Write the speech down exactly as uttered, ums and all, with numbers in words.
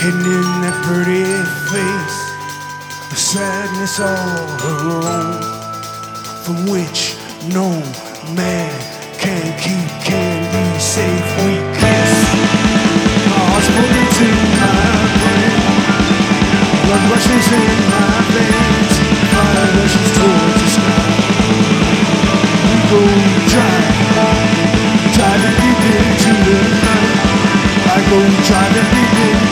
hidden in that pretty face, a sadness all her own, from which no man can keep Candy safe. We kiss, my heart's pulling to my brain, blood rushes in my veins, fire rushes towards the sky. We go driving, driving deep into the night. I go driving deep into